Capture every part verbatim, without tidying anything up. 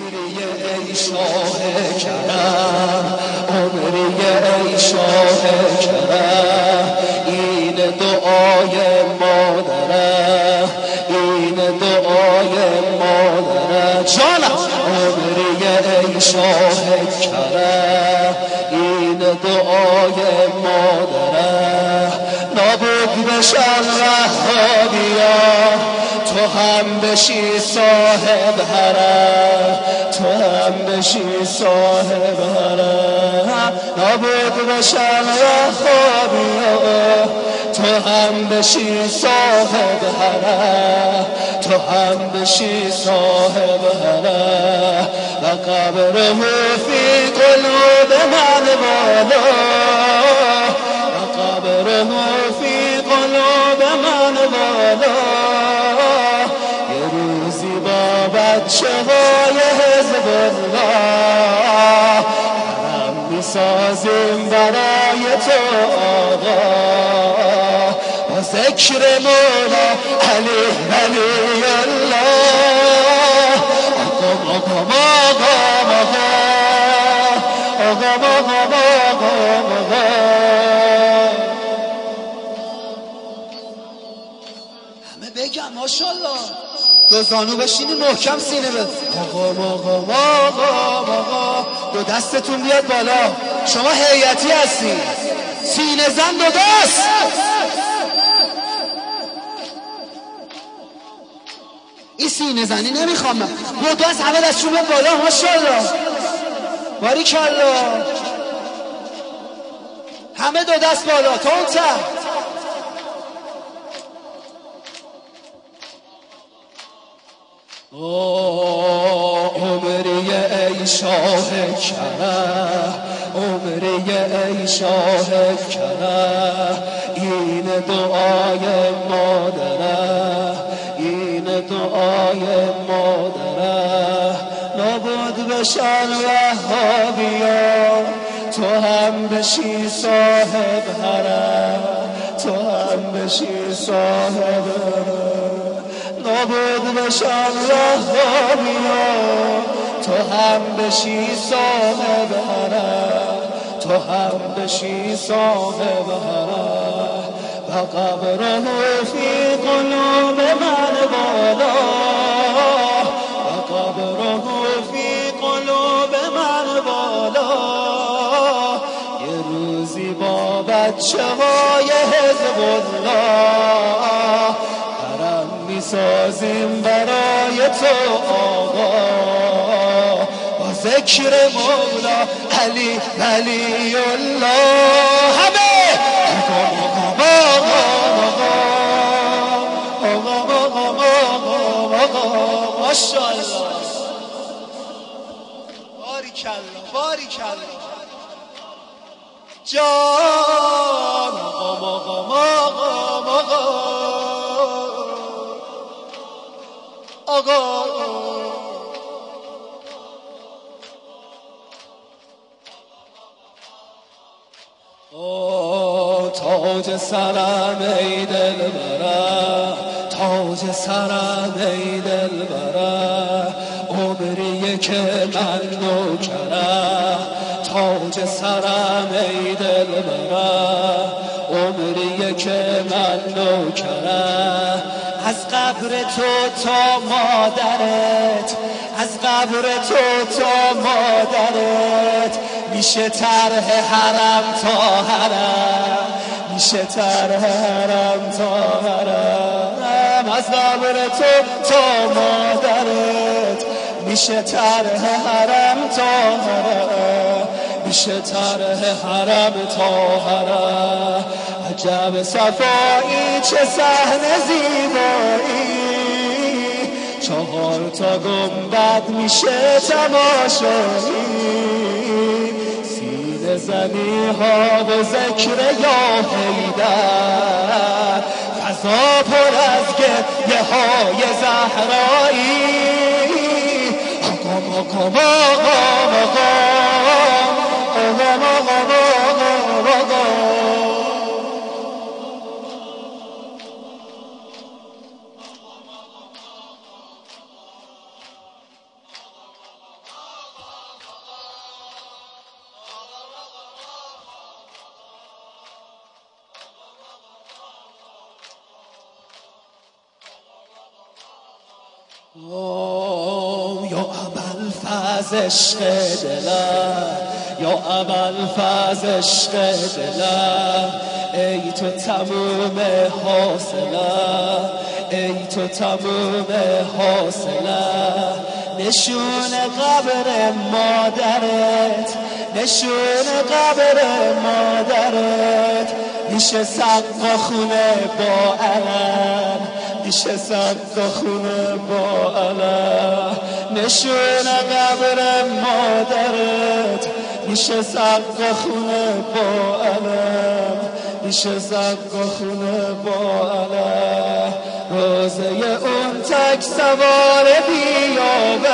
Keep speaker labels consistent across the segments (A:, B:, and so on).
A: ای شاه کرم، عمری ای شاه کرم، این دعای مادره، این دعای مادره جانم. عمری ای شاه کرم، این دعای مادره، نابود بشن وهابیا، تو هم بشی صاحب حرم، تو هم بشی صاحب حرم. نابود بشن وهابیا، تو هم بشی صاحب حرم، تو هم بشی صاحب حرم. و قبره فی قلوب من بالا، و قبره فی قلوب من بالا. یه روزی با بچه های حزب الله حرم میسازیم برای تو آقا، با ذکر مولا علی ولی الله. آقا آقا آقا آقا آقا آقا. همه بگم ماشاءالله، دو زانو بشینی محکم سینه بده. آقا آقا آقا آقا. دو دستتون بیاد بالا، شما هیئتی هستی، سینه زن دو دست. این سینه زنی نمیخوام من، دو دست همه دستشون بیاد بالا. ماشاءالله باریکالله، همه دو دست بالا تا اون ته. عمری ای شاه کرم، عمری ای شاه کرم، این دعای مادره، این دعای مادره. نابود بشن وهابیا، تو هم بشی صاحب حرم، تو هم بشی صاحب حرم. نابود بشن وهابیا، تو هم بشی صاحب حرم، تو هم بشی صاحب حرم. و قبره فی قلوب من بالا، و قبره فی قلوب من بالا. یه روزی با بچه های حزب الله میسازیم برای تو آقا، با ذکر مولا علی ولی الله. همه آقا آقا آقا آقا. ماشاءالله باریکالله باریکالله جان. آقا آقا آقا آقا. تاج سرم ای دلبره، تاج سرم ای دلبره، عمریه که من نوکره. تاج سرم ای دلبره، عمریه که من نوکره. از قبر تو تا مادرت، از قبر تو تا مادرت، میشه طرح حرم تا حرم، میشه طرح حرم تا حرم. از قبر تو تا مادرت، میشه طرح حرم تا حرم، میشه طرح حرم تا حرم. عجب صفایی چه صحنه زیبایی، چهار تا گنبد میشه تماشایی. سینه زنی ها و ذکر یا حیدر، فضا پر از گریه های زهرایی. آقا آقا آقا آقا آقا آقا آقا. یا ابوالفضل عشق دلم، یا ابوالفضل عشق دلم، ای تو تموم حاصلم، ای تو تموم حاصلم. نشون قبر مادرت، نشون قبر مادرت، میشه سقا خونه با علم، میشه سقا خونه با علم. نشون قبر مادرت، میشه سقا خونه با علم، میشه سقا خونه با علم. روزه اون تک سوار بیابر،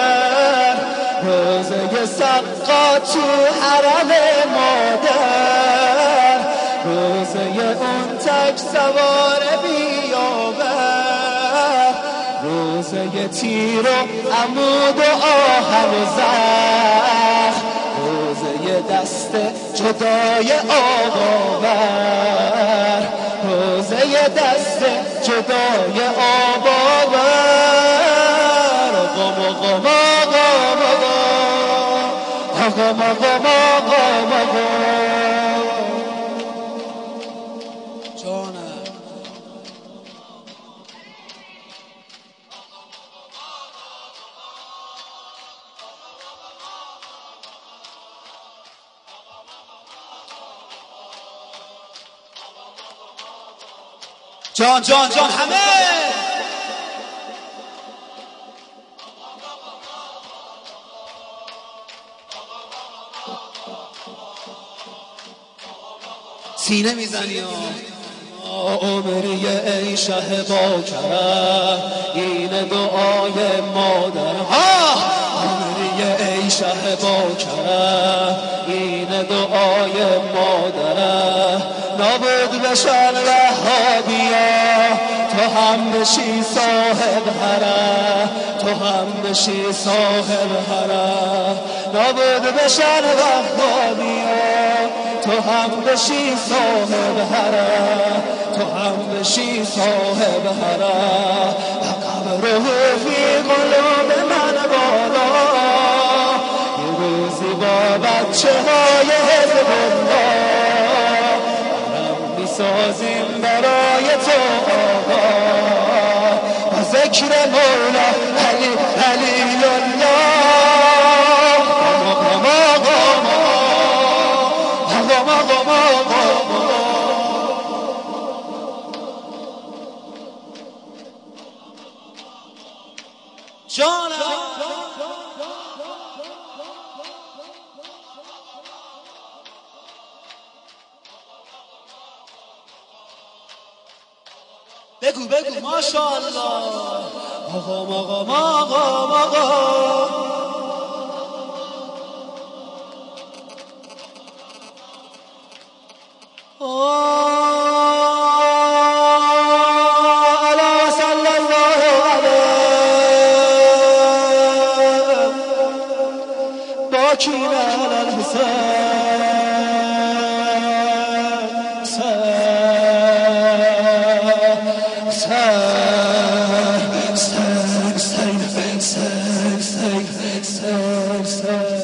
A: روزه سقا تو حرم مادر، روزه اون تک سوار بیابر، روزه تیر و عمود و آهن و زخم، روزه دست جدای آباور، روزه دست جدای آباور. آقا آقا آقا آقا آقا آقا جانم. جان جان جان همه سینه میزنی عمری ای شه با کرم، این دعای مادرم. عمری ای شه با کرم، این دعای مادرم. نابود بشن وهابیا، تو هم بشی صاحب حرم، تو هم بشی صاحب حرم. نابود بشن وهابیا، تو هم بشی صاحب حرم، تو هم بشی صاحب حرم. قبره فی قلوب من بالا، یه روزی با بچه های حزب الله حرم میسازیم برای تو آقا. و ذکر مولا علی علی الله. بگو بگو ماشاءالله. آقا آقا آقا آقا Say, say, say, say, say.